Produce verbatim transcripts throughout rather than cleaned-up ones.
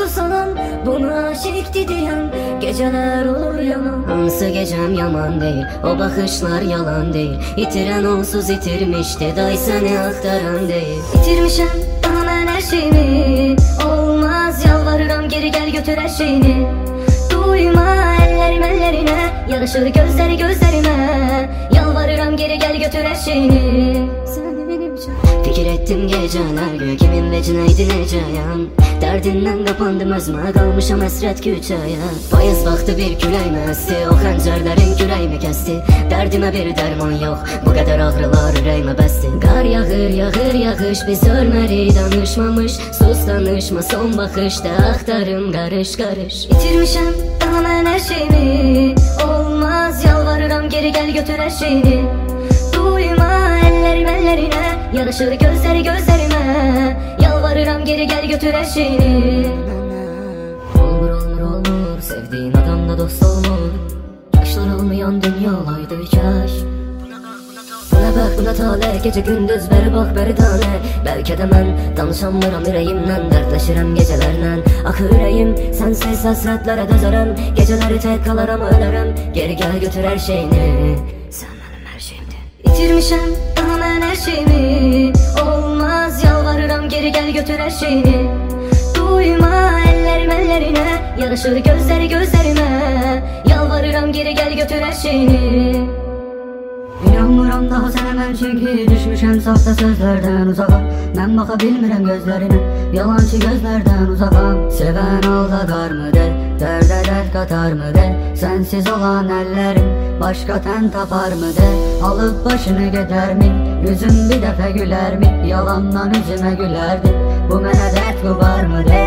salan, buna aşıktı diyen geceler olur yaman. Hansı gecem yaman değil, o bakışlar yalan değil. İtiren onsuz itirmişti, day seni aktaran değil. İtirmişem daha mən her şeyimi, olmaz yalvarıram geri gel götür her şeyini. Duyma ellerim ellerine, yarışır gözleri gözlerime. Yalvarıram geri gel götür her şeyini. Sen benim can. Fikir ettim geceler, kimin vecineydi necəyəm. Derdindən qapandım özümə, qalmışam əsrət küçəyə. Payız vaxtı bir küləkmə əsti, o xəncərlərin kürəyimi kəsti. Dərdimə bir dərman yox, bu qədər ağrılar ürəyimə bəsdi. Qar yağır, yağır, yağış, biz ölmərik danışmamış. Sus danışma, son baxışda axtarım qarış qarış. İtirmişəm daha mən hər şeyimi, olmaz yalvarıram geri gel götür her şeyini. Duyma ellerim ellerine, yarışır gözleri gözlerime. Yalvarıram geri gel götür her şeyini. Olmur olmur olmur, sevdiğin adamla dost olmur. Yaşlar olmayan dünya olaydı kaş. Buna bak buna tale, gece gündüz beri bak beri tane. Belki de mən danışanmıram ürəyimdən, dərdləşirəm gecelərlə. Akı ürəyim, sensiz həsrətlərə dözərəm. Geceləri tek kalaram ölərəm, geri gel götür her şeyini. Sen benim her şeyimdin. İtirmişəm daha mən her şeyimi, olmaz yalvarıram geri gel götür her şeyini. Duyma ellerim ellerine, yarışır gözleri gözlerime. Yalvarıram geri gel götür her şeyini. İnanmıram daha sənə mən çünki düşmüşəm saxta sözlərdən uzağa. Mən baxa bilmirəm gözlərinə, yalancı gözlərdən uzağa. Sevən aldadarmı de, dərdə dərd qatarmı de. Sənsiz olan əllərim başqa tən taparmı de. Alıb başını gedərmi, üzüm bir dəfə gülərmi. Yalandan üzümə gülərdi, bu mənə dərd qubarmı de.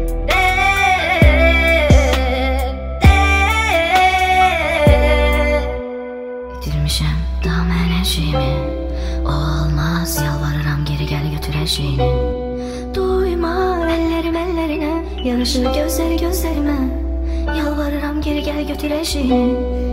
İtirmişəm daha mən hər şeyimi, o olmaz yalvarıram geri gel götür her şeyini. Duyma ellerim ellerine, yarışır gözleri gözlerime. Yalvarıram geri gel götür her şeyini.